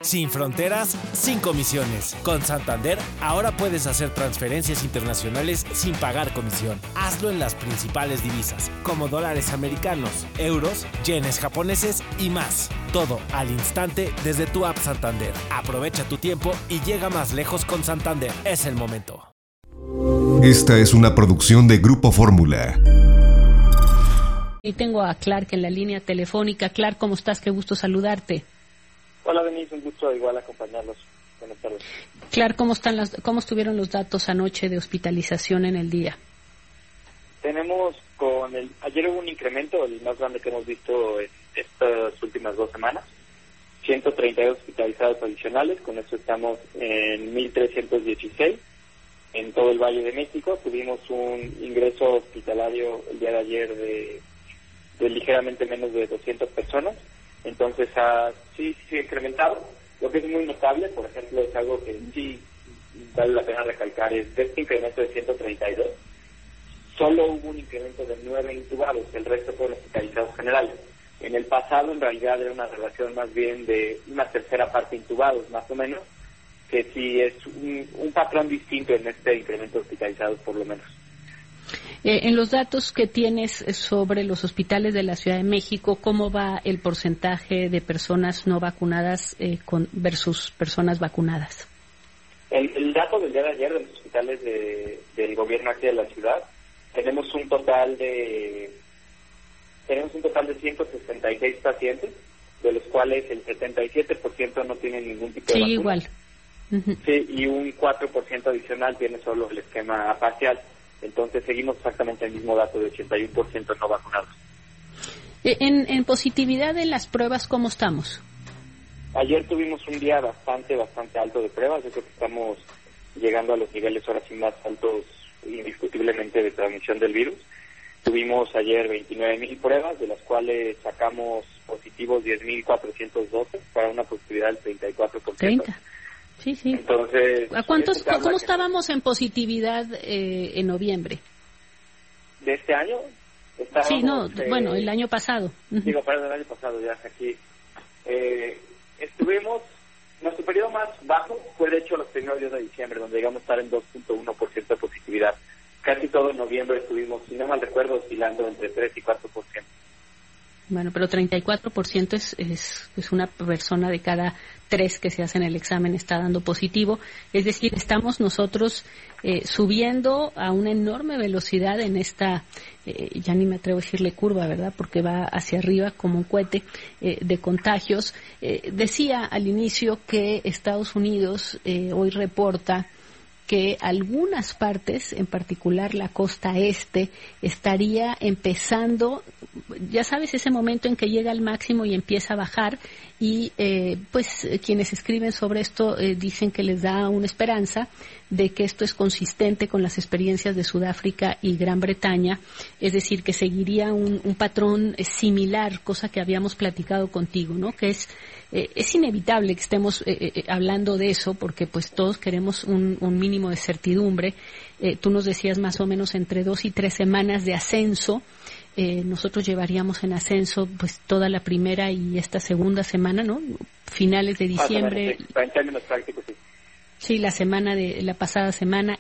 Sin fronteras, sin comisiones. Con Santander, ahora puedes hacer transferencias internacionales sin pagar comisión. Hazlo en las principales divisas, como dólares americanos, euros, yenes japoneses y más. Todo al instante desde tu app Santander. Aprovecha tu tiempo y llega más lejos con Santander. Es el momento. Esta es una producción de Grupo Fórmula. Y tengo a Clark en la línea telefónica. Clark, ¿cómo estás? Qué gusto saludarte. Hola, Denise, un gusto igual acompañarlos. Buenas tardes. Clark, ¿cómo estuvieron los datos anoche de hospitalización en el día? Tenemos ayer hubo un incremento, el más grande que hemos visto en estas últimas 2 semanas, 132 hospitalizados adicionales, con esto estamos en 1,316 en todo el Valle de México. Tuvimos un ingreso hospitalario el día de ayer de ligeramente menos de 200 personas. Entonces, sí ha incrementado. Lo que es muy notable, por ejemplo, es algo que sí vale la pena recalcar, es de este incremento de 132, solo hubo un incremento de 9 intubados, el resto fueron hospitalizados generales. En el pasado, en realidad, era una relación más bien de una tercera parte intubados, más o menos, que sí es un patrón distinto en este incremento de hospitalizados, por lo menos. En los datos que tienes sobre los hospitales de la Ciudad de México, ¿cómo va el porcentaje de personas no vacunadas versus personas vacunadas? El dato del día de ayer de los hospitales del gobierno aquí de la ciudad, tenemos un total de 166 pacientes, de los cuales el 77% no tienen ningún tipo de vacuna. Igual. Uh-huh. Sí, y un 4% adicional tiene solo el esquema parcial. Entonces seguimos exactamente el mismo dato de 81% no vacunados. En positividad de las pruebas, ¿cómo estamos? Ayer tuvimos un día bastante alto de pruebas. Yo creo que estamos llegando a los niveles ahora sí más altos indiscutiblemente de transmisión del virus. Tuvimos ayer 29,000 pruebas, de las cuales sacamos positivos 10,412 para una positividad del 34%. 30. Sí. Entonces, ¿cómo estábamos en positividad en noviembre? ¿De este año? El año pasado. Digo, perdón, el año pasado ya aquí. Nuestro periodo más bajo fue de hecho los primeros días de diciembre, donde llegamos a estar en 2.1% de positividad. Casi todo en noviembre estuvimos, si no mal recuerdo, oscilando entre 3 y 4%. Bueno, pero 34% es una persona de cada 3 que se hacen el examen está dando positivo. Es decir, estamos nosotros subiendo a una enorme velocidad en esta, ya ni me atrevo a decirle curva, ¿verdad? Porque va hacia arriba como un cohete de contagios. Decía al inicio que Estados Unidos hoy reporta que algunas partes, en particular la costa este, estaría empezando, ya sabes, ese momento en que llega al máximo y empieza a bajar, y quienes escriben sobre esto dicen que les da una esperanza de que esto es consistente con las experiencias de Sudáfrica y Gran Bretaña, es decir, que seguiría un patrón similar, cosa que habíamos platicado contigo, ¿no? Que es inevitable que estemos hablando de eso, porque pues todos queremos un mínimo de certidumbre. Tú nos decías más o menos entre 2 y 3 semanas de ascenso. Nosotros llevaríamos en ascenso pues toda la primera y esta segunda semana, ¿no? Finales de diciembre. En términos prácticos, sí. Sí, la pasada semana,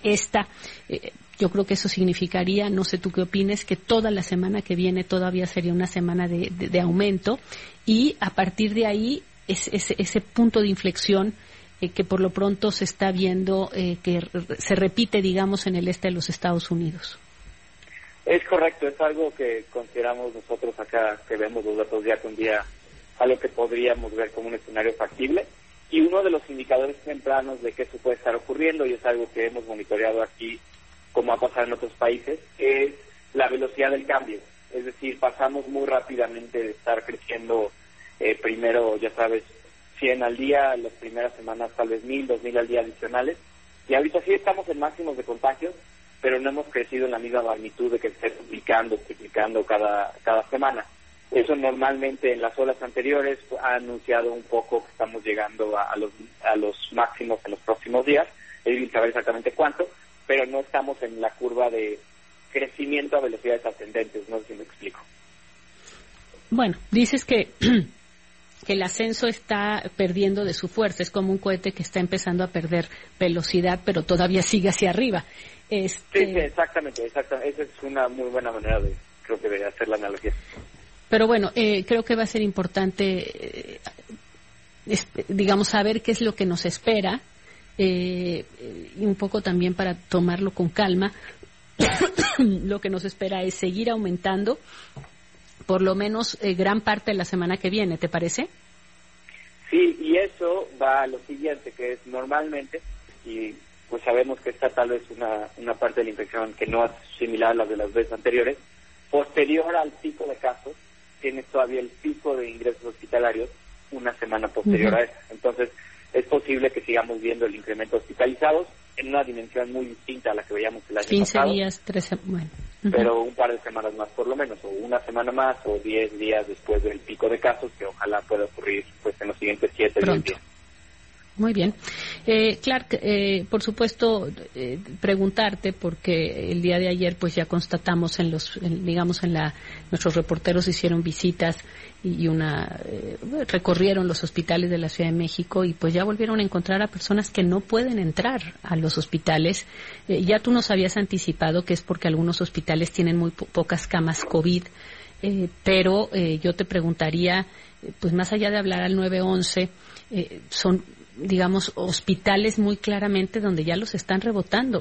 yo creo que eso significaría, no sé tú qué opines, que toda la semana que viene todavía sería una semana de aumento, y a partir de ahí ese punto de inflexión que por lo pronto se está viendo que se repite, digamos, en el este de los Estados Unidos. Es correcto, es algo que consideramos nosotros acá, que vemos los datos día con día, algo que podríamos ver como un escenario factible. Y uno de los indicadores tempranos de que eso puede estar ocurriendo, y es algo que hemos monitoreado aquí, como ha pasado en otros países, es la velocidad del cambio. Es decir, pasamos muy rápidamente de estar creciendo primero, ya sabes, 100 al día, las primeras semanas tal vez 1,000, 2,000 al día adicionales, y ahorita sí estamos en máximos de contagios, pero no hemos crecido en la misma magnitud de que esté triplicando cada semana. Eso normalmente en las olas anteriores ha anunciado un poco que estamos llegando a los máximos en los próximos días. Es difícil saber exactamente cuánto, pero no estamos en la curva de crecimiento a velocidades ascendentes, no sé si me explico. Bueno, dices que que el ascenso está perdiendo de su fuerza, es como un cohete que está empezando a perder velocidad, pero todavía sigue hacia arriba. Sí, exactamente. Esa es una muy buena manera de hacer la analogía. Pero bueno, creo que va a ser importante, digamos, saber qué es lo que nos espera, y un poco también para tomarlo con calma. Lo que nos espera es seguir aumentando, por lo menos gran parte de la semana que viene, ¿te parece? Sí, y eso va a lo siguiente, que es normalmente, y pues sabemos que esta tal vez una parte de la infección que no es similar a la de las veces anteriores, posterior al pico de casos, tienes todavía el pico de ingresos hospitalarios una semana posterior a eso. Entonces, es posible que sigamos viendo el incremento de hospitalizados en una dimensión muy distinta a la que veíamos el año 15 pasado. 15 días, 13, bueno. Pero un par de semanas más por lo menos, o una semana más, o 10 días después del pico de casos, que ojalá pueda ocurrir pues en los siguientes 7 días. Muy bien. Clark, por supuesto, preguntarte, porque el día de ayer pues ya constatamos nuestros reporteros hicieron visitas y recorrieron los hospitales de la Ciudad de México y pues ya volvieron a encontrar a personas que no pueden entrar a los hospitales. Ya tú nos habías anticipado que es porque algunos hospitales tienen muy pocas camas COVID, pero yo te preguntaría, pues más allá de hablar al 911, son, digamos, hospitales muy claramente donde ya los están rebotando.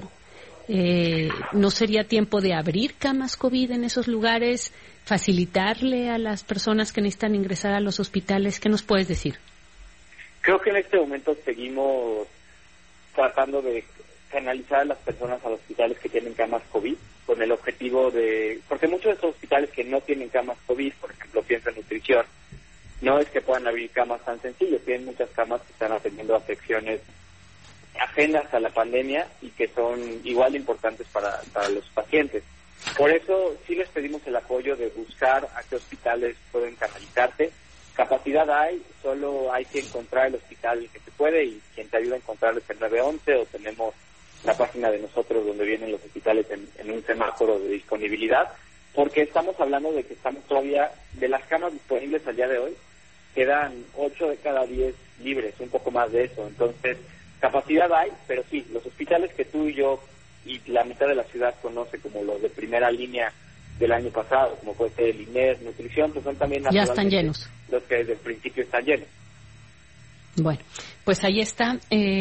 ¿No sería tiempo de abrir camas COVID en esos lugares, facilitarle a las personas que necesitan ingresar a los hospitales? ¿Qué nos puedes decir? Creo que en este momento seguimos tratando de canalizar a las personas a los hospitales que tienen camas COVID, con el objetivo de... Porque muchos de estos hospitales que no tienen camas COVID, por ejemplo, piensa en nutrición, no es que puedan abrir camas tan sencillas, tienen muchas camas que están atendiendo afecciones ajenas a la pandemia y que son igual de importantes para los pacientes. Por eso sí les pedimos el apoyo de buscar a qué hospitales pueden canalizarse. Capacidad hay, solo hay que encontrar el hospital que se puede, y quien te ayuda a encontrar es el 911, o tenemos la página de nosotros donde vienen los hospitales en un semáforo de disponibilidad, porque estamos hablando de que estamos todavía, de las camas disponibles al día de hoy, quedan 8 de cada 10 libres, un poco más de eso. Entonces, capacidad hay, pero sí, los hospitales que tú y yo y la mitad de la ciudad conoce como los de primera línea del año pasado, como puede ser el INER, nutrición, pues son también ya están llenos, los que desde el principio están llenos. Bueno, pues ahí está.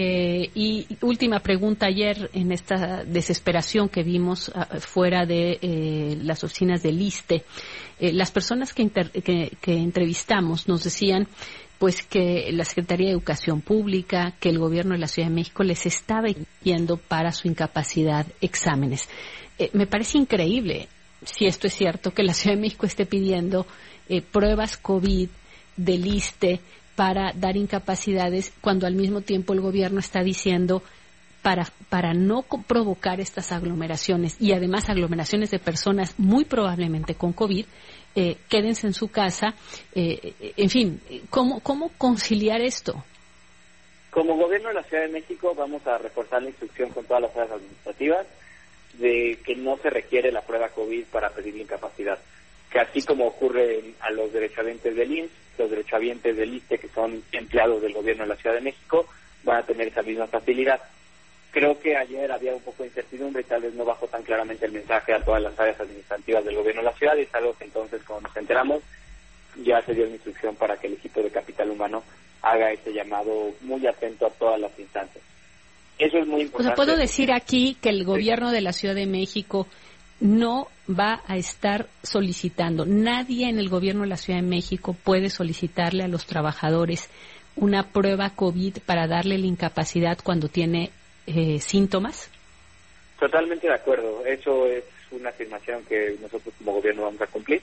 Y última pregunta, ayer en esta desesperación que vimos fuera de las oficinas del ISSSTE, las personas que entrevistamos nos decían pues que la Secretaría de Educación Pública, que el gobierno de la Ciudad de México les estaba exigiendo para su incapacidad exámenes. Me parece increíble, si esto es cierto, que la Ciudad de México esté pidiendo pruebas COVID del ISSSTE para dar incapacidades, cuando al mismo tiempo el gobierno está diciendo para no provocar estas aglomeraciones, y además aglomeraciones de personas muy probablemente con COVID, quédense en su casa. En fin, ¿cómo conciliar esto? Como gobierno de la Ciudad de México vamos a reforzar la instrucción con todas las áreas administrativas de que no se requiere la prueba COVID para pedir la incapacidad, que así como ocurre a los derechohabientes del IMSS, los derechohabientes del ISSSTE, que son empleados del gobierno de la Ciudad de México, van a tener esa misma facilidad. Creo que ayer había un poco de incertidumbre y tal vez no bajó tan claramente el mensaje a todas las áreas administrativas del gobierno de la ciudad, y es algo que entonces, cuando nos enteramos, ya se dio una instrucción para que el equipo de capital humano haga ese llamado muy atento a todas las instancias. Eso es muy importante. O sea, ¿puedo decir aquí que el gobierno de la Ciudad de México no va a estar solicitando, nadie en el gobierno de la Ciudad de México puede solicitarle a los trabajadores una prueba COVID para darle la incapacidad cuando tiene síntomas? Totalmente de acuerdo. Eso es una afirmación que nosotros como gobierno vamos a cumplir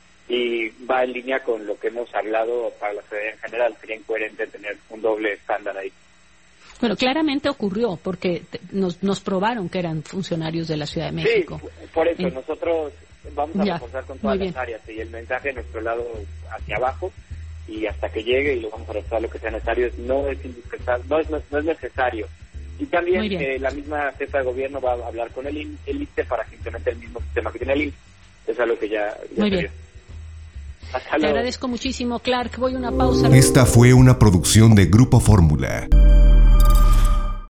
y va en línea con lo que hemos hablado para la ciudad en general. Sería incoherente tener un doble estándar ahí. Bueno, claramente ocurrió porque nos probaron que eran funcionarios de la Ciudad de México. Sí, por eso nosotros vamos a reforzar con todas las áreas, y el mensaje de nuestro lado hacia abajo, y hasta que llegue, y lo vamos a reforzar lo que sea necesario, no es indispensable, no es necesario. Y también la misma jefa de gobierno va a hablar con el ISSSTE para que implemente el mismo sistema que tiene el ISSSTE. Es algo que ya Muy bien. Hasta Te luego. agradezco muchísimo, Clark. Voy a una pausa. Esta fue una producción de Grupo Fórmula.